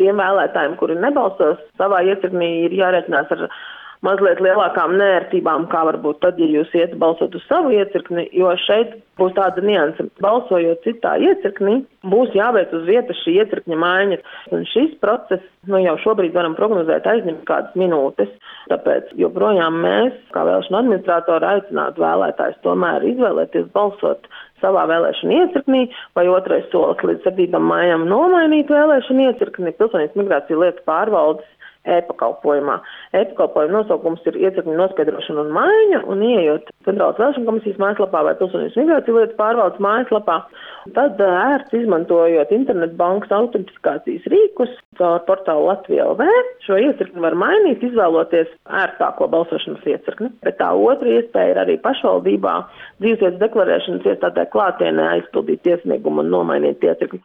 tiem vēlētājiem, kuri nebalsos savā iecirknī, ir jārēķinās ar mazliet lielākām nērtībām, kā varbūt tad, ja jūs iet balsot uz savu iecirkni, jo šeit būs tāda nianse. Balsojot citā iecirknī, būs jāveic uz vietas šī iecirkņa maiņa. Un šis process, jau šobrīd varam prognozēt, aizņem kādas minūtes. Tāpēc joprojām mēs, kā vēlēšana administratori, aicinātu vēlētājus tomēr izvēlēties balsot savā vēlēšana iecirknī, vai otrais solis līdz 7. maijam nomainīt vēlēšana iecirkni Pilsonības migrāciju lietu pārvaldes e-pakalpojumā. E-pakalpojuma nosaukums ir iecirkņu noskaidrošana un maiņa, un ieejot Centrālās vēlēšana komisijas mājaslapā vai Pilsonības migrāciju lietu pārvaldes mājaslapā, tad ērts izmantojot internetbankas autentifikācijas rīkus caur portālu Latvija LV, šo iecirkni var mainīt, izvēloties ērtāko balsošanas iecirkni. Bet tā otra iespēja ir arī pašvaldībā dzīvesvietas deklarēšanas iestādē klātienē aizpildīt iesniegumu un nomainīt iecirkni.